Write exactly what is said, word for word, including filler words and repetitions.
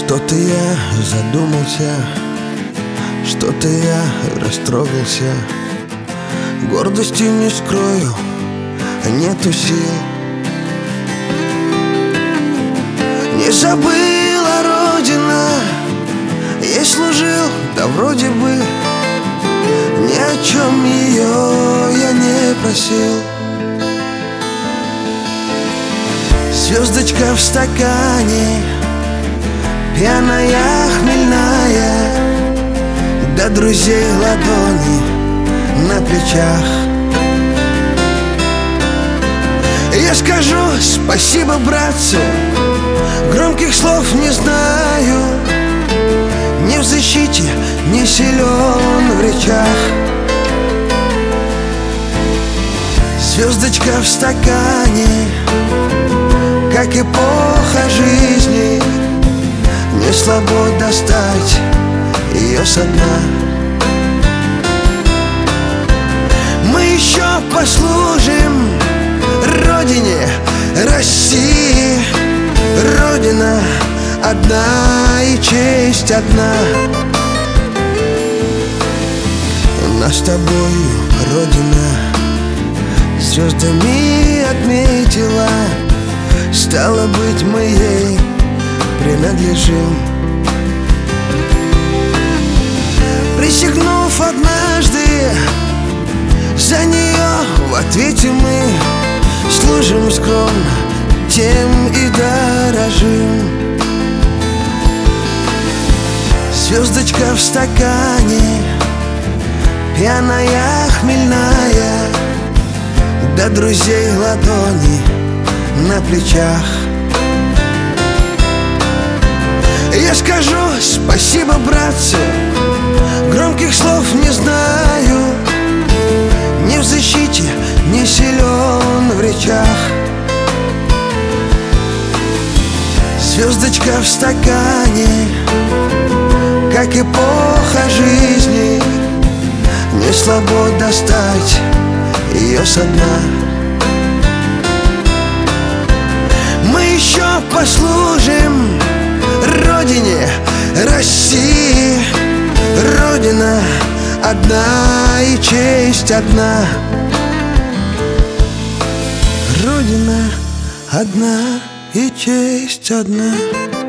Что-то я задумался, что-то я растрогался. Гордости не скрою, нету сил. Не забыла Родина, ей служил, да вроде бы ни о чем ее я не просил. Звездочка в стакане, пьяная, хмельная, до друзей ладони на плечах. Я скажу спасибо братцу, громких слов не знаю, ни в защите, не силен в речах. Звездочка в стакане, как эпоха жизни, не слабо достать ее со дна. Мы еще послужим Родине, России. Родина одна и честь одна. Нас с тобою Родина звездами отметила, стало быть, мы ей принадлежим. Присягнув однажды, за нее в ответе мы служим скромно, тем и дорожим. Звездочка в стакане, пьяная, хмельная, до друзей ладони на плечах. Я скажу спасибо братцу, громких слов не знаю, ни в защите, не силен в речах. Звездочка в стакане, как эпоха жизни, не слабо достать ее со дна. Мы еще послужим Родине, России. Родина одна и честь одна. Родина одна и честь одна.